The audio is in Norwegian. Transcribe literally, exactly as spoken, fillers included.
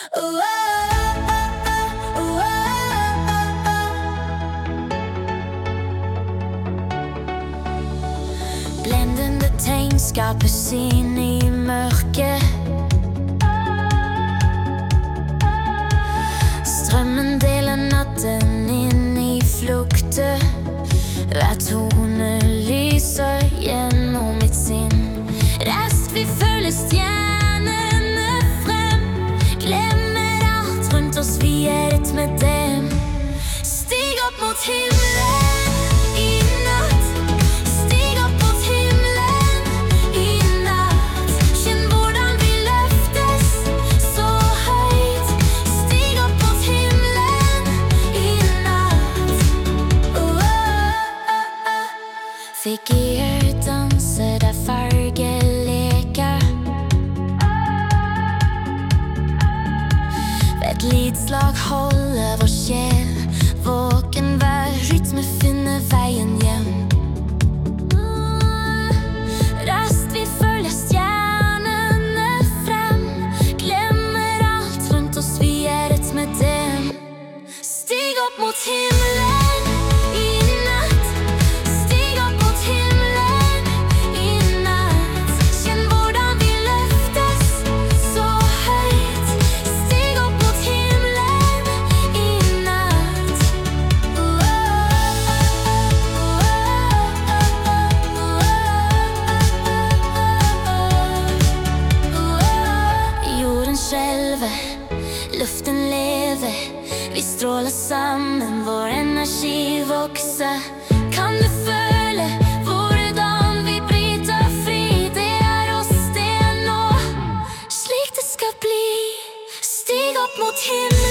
Oh, oh, oh, oh. Blendende tegn skapes inn i mørket. Strømmen deler natten inn i flukter. Hver tone lyser gjennom mitt sinn. Rest vi følger stjernene frem. Glemmer alt rundt oss, vi er ett med dem. Stig opp mot himmelen i natt. Stig opp mot himmelen i natt. Kjenn hvordan vi løftes så høyt. Stig opp mot himmelen i natt. Oh, oh, oh, oh. Figurer danser der farger leker. Ved et lidslag holder vår sjel våken, hver rytme finner veien hjem. Raskt vi følger stjernene frem. Glemmer alt rundt oss, vi er ett med dem. Stig opp mot himmelen i natt. Stig opp mot himmelen i natt. Kjenn hvordan vi løftes så høyt. Stig opp mot himmelen i natt. Oh, oh, oh, oh. Jorden skjelver, luften lever. Vi stråler sammen, vår energi vokser. Kan du føle hvordan vi bryter fri? Det er oss, det er nå, slik det skal bli. Stig opp mot himmelen.